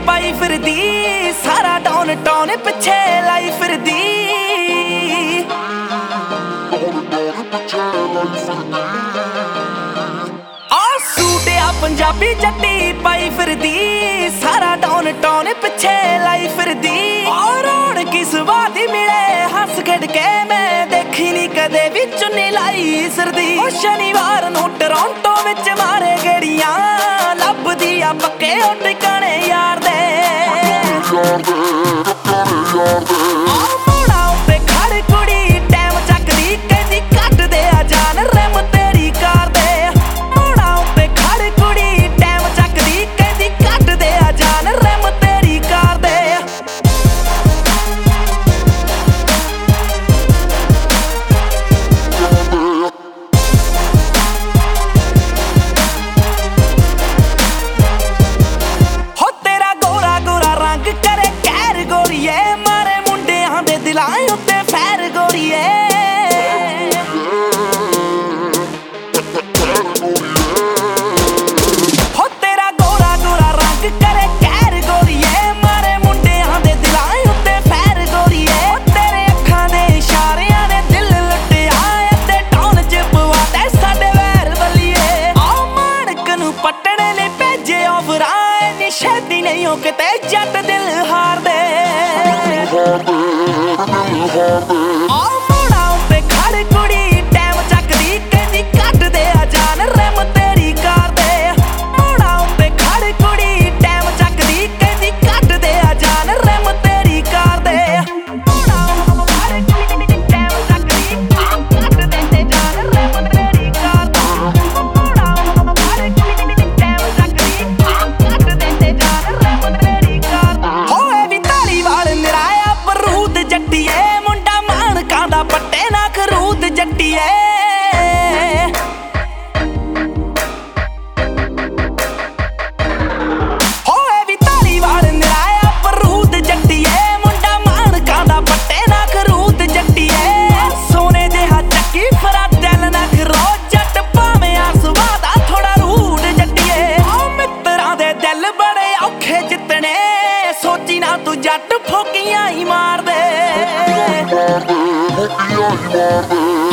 ਪਾਈ ਫਿਰਦੀ, ਸਾਰਾ tone tone ਪਿੱਛੇ ਲਾਈ ਫਿਰਦੀ। ਆ ਸੂਟ ਆ ਪੰਜਾਬੀ ਜੱਟੀ ਪਾਈ ਫਿਰਦੀ, ਸਾਰਾ ਟੌਨ ਟੌਨ ਪਿੱਛੇ ਲਾਈ ਫਿਰਦੀ। ਔਰ ਰੌਣਕੀ ਸੁਭਾਅ ਦੀ ਮਿਲੇ ਹੱਸ ਖੇਡ ਕੇ, ਮੈਂ ਦੇਖੀ ਨੀ ਕਦੇ ਵੀ ਚੁੰਨੀ ਲਾਈ ਸਿਰਦੀ। ਉਹ ਸ਼ਨੀਵਾਰ ਨੂੰ ਟੋਰਾਂਟੋ ਵਿੱਚ ਮਾਰੇ ਗੇੜੀਆਂ, ਲੱਭਦੀ ਆ ਪੱਕੇ ਉਹ ਟਿਕਾਣੇ ਯਾਰ ਦੇ। ਮੋੜਾਂ ਉੱਤੇ ਖੜ ਕੁੜੀ ਟਾਈਮ ਚੱਕਦੀ, ਕਹਿੰਦੀ ਕੱਟ ਦੇ ਆ ਜਾਨ ਰਿਮ ਤੇਰੀ ਕਾਰ ਦੇ। ਮੋੜਾਂ ਉੱਤੇ ਖੜ ਕੁੜੀ ਟਾਈਮ ਚੱਕਦੀ, ਕਹਿੰਦੀ ਕੱਟ ਦੇ ਆ ਜਾਨ ਰਿਮ ਤੇਰੀ ਕਾਰ ਦੇ। ਹੋ ਤੇਰਾ ਗੋਰਾ ਗੋਰਾ ਰੰਗ ਕਰੇ ਕਹਿਰ ਗੋਰੀਏ, ਮਾਰੇ ਮੁੰਡਿਆਂ ਦੇ ਦਿਲਾਂ ਉੱਤੇ ਫੈਰ ਗੋਰੀਏ। ਹੋ ਤੇਰਾ ਗੋਰਾ ਗੋਰਾ ਰੰਗ ਕਰੇ ਕਹਿਰ ਗੋਰੀਏ, ਮਾਰੇ ਮੁੰਡਿਆਂ ਦੇ ਦਿਲਾਂ ਉੱਤੇ ਫੈਰ ਗੋਰੀਏ। ਤੇਰੇ ਅੱਖਾਂ ਦੇ ਇਸ਼ਾਰਿਆਂ ਨੇ ਦਿਲ ਲੁੱਟਿਆ, ਤੇ ਟੌਨ ਚ ਪਵਾ ਦੇ ਸਾਡੇ ਵੈਰ ਵਲੀਏ। ਆ ਮਾਣਕ ਨੂੰ ਪੱਟਣੇ ਲਈ ਭੇਜੇ ਆਫਰਾਂ, ਨੀ ਛੇਤੀ ਨਹੀਂ ਉਹ ਕਿਤੇ ਜੱਟ ਦਿਲ ਹਾਰਦੇ। ਆ ਮੋੜਾਂ ਉੱਤੇ ਖੜ ਕੁੜੀ ਟਾਈਮ ਚੱਕਦੀ, ਕਹਿੰਦੀ ਕੱਟ ਦੇ ਆ ਜਾਨ ਰਿਮ ਤੇਰੀ ਕਾਰ ਦੇ। ਮੋੜਾਂ ਉੱਤੇ ਖੜ ਕੁੜੀ ਟਾਈਮ ਚੱਕਦੀ, ਕਹਿੰਦੀ ਕੱਟ ਦੇ ਆ ਜਾਨ ਰਿਮ ਤੇਰੀ ਕਾਰ ਦੇ। ਮੋੜਾਂ ਉੱਤੇ ਖੜ ਕੁੜੀ ਟਾਈਮ ਚੱਕਦੀ, ਕੱਟ ਦੇ ਜਾਨ ਰਿਮ ਤੇਰੀ ਕਾਰ ਦੇ। ਮੋੜਾਂ ਉੱਤੇ ਖੜ ਕੁੜੀ ਟਾਈਮ ਚੱਕਦੀ, ਕੱਟ ਦੇ ਜਾਨ ਰਿਮ ਤੇਰੀ ਕਾਰ ਦੇ। ਹੋਏ ਵੀ ਧਾਲੀਵਾਲ ਨਿਰਾਇਆ ਬਰੂਦ ਜੱਟੀਏ, ਮੁੰਡਾ ਮਾਣਕਾਂ ਦਾ ਪੱਟੇ ਨਾ ਖਰੂਦ ਜੱਟੀਏ। ਹੋਏ ਵੀ ਧਾਲੀਵਾਲ ਨਿਰਾਇਆ ਬਰੂਦ ਜੱਟੀਏ, ਮੁੰਡਾ ਮਾਣਕਾਂ ਦਾ ਪੱਟੇ ਨਾ ਖਰੂਦ ਜੱਟੀਏ। ਸੋਨੇ ਜਿਹਾ ਚੱਕੀ ਫਰਾ ਦਿਲ ਨਾ ਖਰੋ, ਜੱਟ ਭਾਵੇਂ ਆ ਸੁਭਾਅ ਦਾ ਥੋੜਾ ਰੂਡ ਜੱਟੀਏ। ਆ ਮਿੱਤਰਾਂ ਦੇ ਦਿਲ ਬੜੇ ਔਖੇ ਜਿੱਤਣੇ, ਸੋਚੀ ਨਾ ਤੂੰ ਜੱਟ ਫੋਕੀਆਂ ਹੀ ਮਾਰਦੇ।